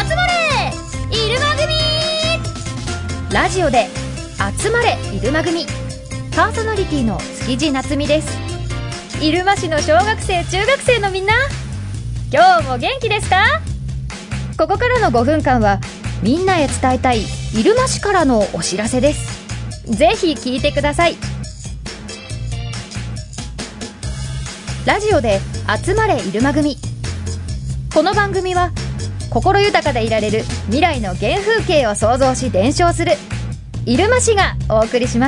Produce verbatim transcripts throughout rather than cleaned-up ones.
集まれイルマ組。ラジオで集まれイルマ組、パーソナリティの築地夏美です。入間市の小学生中学生のみんな、今日も元気ですか？ここからのごふんかんはみんなへ伝えたい入間市からのお知らせです。ぜひ聞いてください。ラジオで集まれ入間組。この番組は心豊かでいられる未来の原風景を創造し伝承する入間市がお送りします。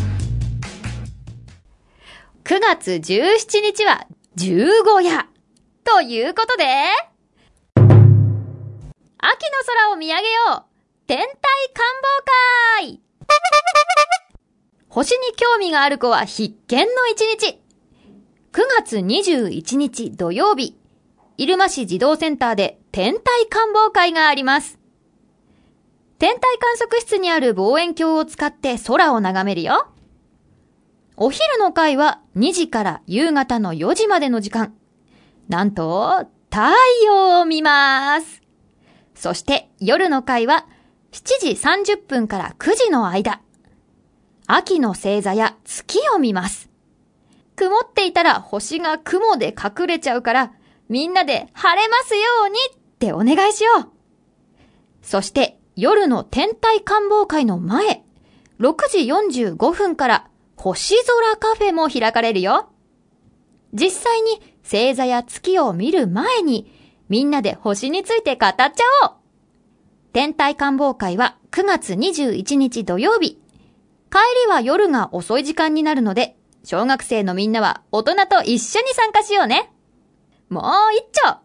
くがつじゅうしちにちは十五夜ということで、秋の空を見上げよう天体観望会。星に興味がある子は必見の一日。くがつにじゅういちにち土曜日、入間市児童センターで天体観望会があります。天体観測室にある望遠鏡を使って空を眺めるよ。お昼の会はにじから夕方のよじまでの時間。なんと、太陽を見ます。そして夜の会はしちじさんじゅっぷんからくじの間。秋の星座や月を見ます。曇っていたら星が雲で隠れちゃうから、みんなで晴れますようにってお願いしよう。そして夜の天体観望会の前、ろくじよんじゅうごふんから星空カフェも開かれるよ。実際に星座や月を見る前に、みんなで星について語っちゃおう。天体観望会はくがつにじゅういちにち土曜日。帰りは夜が遅い時間になるので、小学生のみんなは大人と一緒に参加しようね。もう一丁。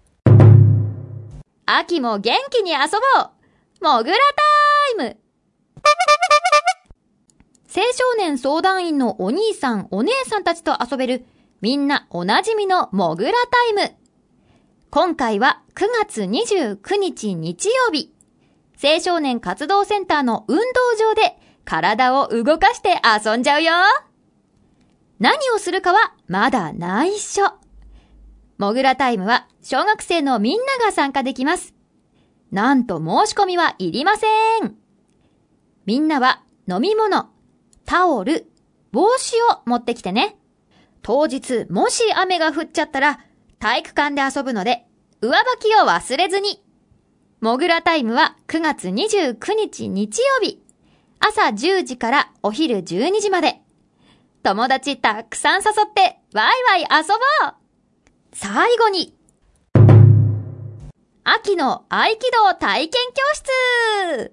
秋も元気に遊ぼう。もぐらタイム。青少年相談員のお兄さんお姉さんたちと遊べるみんなおなじみのもぐらタイム。今回はくがつにじゅうくにち日曜日、青少年活動センターの運動場で体を動かして遊んじゃうよ。何をするかはまだ内緒。もぐらタイムは小学生のみんなが参加できます。なんと申し込みはいりません。みんなは飲み物、タオル、帽子を持ってきてね。当日もし雨が降っちゃったら体育館で遊ぶので上履きを忘れずに。もぐらタイムはくがつにじゅうくにち日曜日、朝じゅうじからお昼じゅうにじまで。友達たくさん誘ってワイワイ遊ぼう。最後に、秋の合気道体験教室。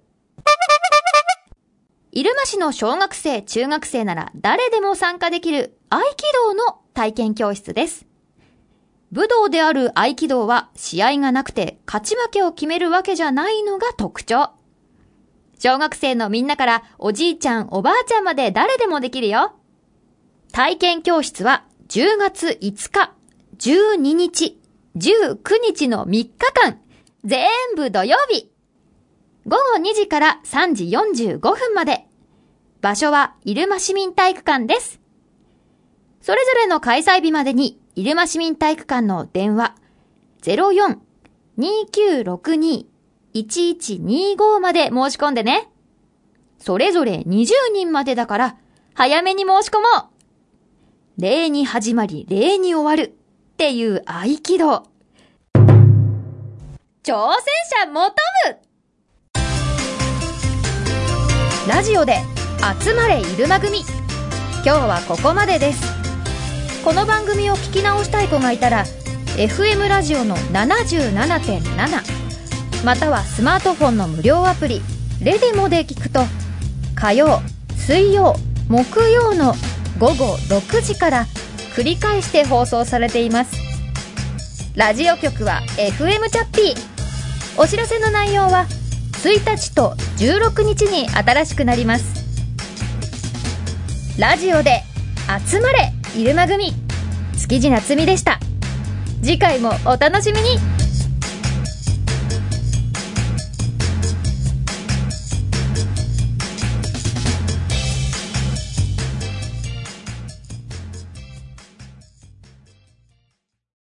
入間市の小学生中学生なら誰でも参加できる合気道の体験教室です。武道である合気道は試合がなくて勝ち負けを決めるわけじゃないのが特徴。小学生のみんなからおじいちゃんおばあちゃんまで誰でもできるよ。体験教室はじゅうがついつか、じゅうににち、じゅうくにちのみっかかん、全部土曜日。ごごにじからさんじよんじゅうごふんまで。場所は入間市民体育館です。それぞれの開催日までに入間市民体育館の電話 ゼロよん にきゅうろくに いちいちにご まで申し込んでね。それぞれにじゅうにんまでだから早めに申し込もう。礼に始まり礼に終わるっていう合気道。挑戦者求む。ラジオで集まれ入間組。今日はここまでです。この番組を聞き直したい子がいたら エフエム ラジオの ななじゅうななてんなな またはスマートフォンの無料アプリレディモで聞くと、火曜、水曜、木曜のごごろくじから繰り返して放送されています。ラジオ局は エフエム チャッピー。お知らせの内容はついたちとじゅうろくにちに新しくなります。ラジオで集まれ入間組、築地夏美でした。次回もお楽しみに。